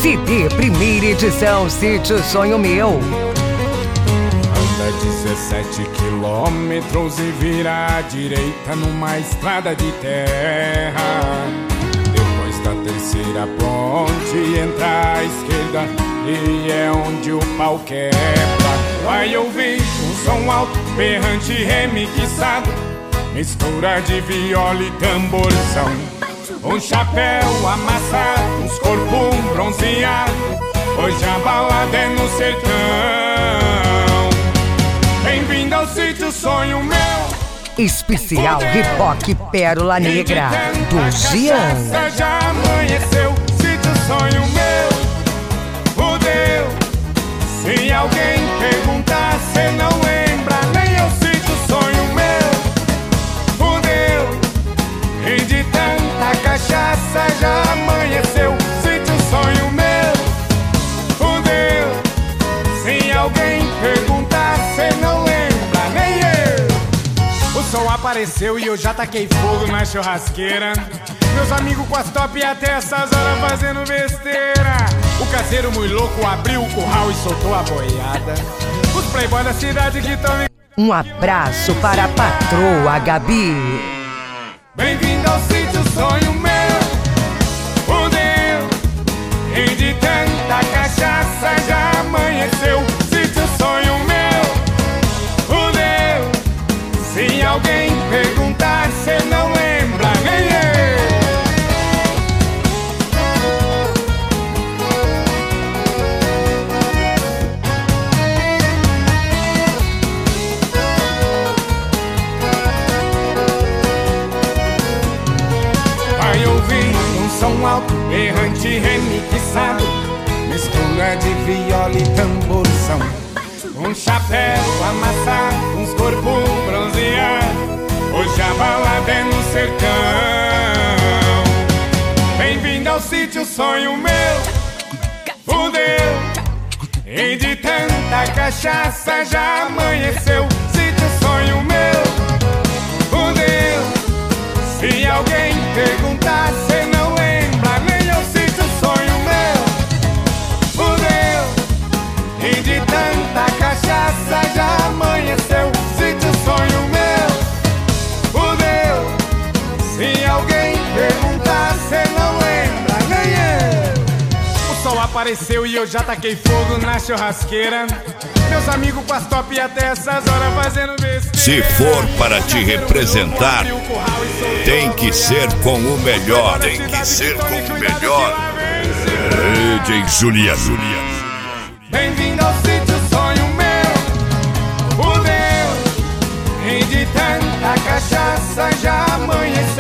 CD, primeira edição, Sítio Sonho Meu. Anda 17 quilômetros e vira à direita numa estrada de terra. Depois da terceira ponte entra à esquerda e é onde o pau quebra. Vai ouvir um som alto, berrante remixado, mistura de viola e tamborzão. Um chapéu amassado, uns corpos bronzeados, hoje a balada é no sertão. Bem-vindo ao Sítio Sonho Meu. Especial Ripoque Pérola Negra, do Gian. Já amanheceu, Sítio Sonho Meu. Fudeu, se alguém perguntar, cê não lembra, nem é o Sítio Sonho Meu. Fudeu, e de tanta cachaça já amanheceu, Sítio Sonho Meu. Fudeu, se alguém perguntar, cê não lembra, nem eu. O som apareceu e eu já taquei fogo na churrasqueira. Meus amigos com as top até essas horas fazendo besteira. O caseiro muito louco abriu o curral e soltou a boiada. Os playboys da cidade que tão... Um abraço para a patroa Gabi. Bem-vindo ao Sítio Sonho Meu. Fudeu, e de tanta cachaça já amanheceu, Sítio Sonho Meu. Fudeu, se alguém perguntar, cê não lembra, nem eu. Vai ouvir um som alto, errante, remixado, mistura de viola e tamborzão. Um chapéu amassado, uns corpos bronzeados, hoje a balada é no sertão. Bem-vindo ao Sítio Sonho Meu. Fudeu, e de tanta cachaça já amanheceu, Sítio Sonho Meu. Fudeu, se alguém perguntar, cê não lembra, nem é o Sítio Sonho Meu. Fudeu, e de tanta cachaça já amanheceu, Sítio Sonho Meu. Fudeu, se alguém perguntar, cê não lembra, nem eu. O sol apareceu e eu já taquei fogo na churrasqueira. Meus amigos com as top até essas horas fazendo besteira. Se for para te representar, tem que ser com o melhor. Tem que ser com o melhor. DJ Juliano. Bem-vindo ao Sítio Sonho Meu. Fudeu, e de tanta cachaça já amanheceu.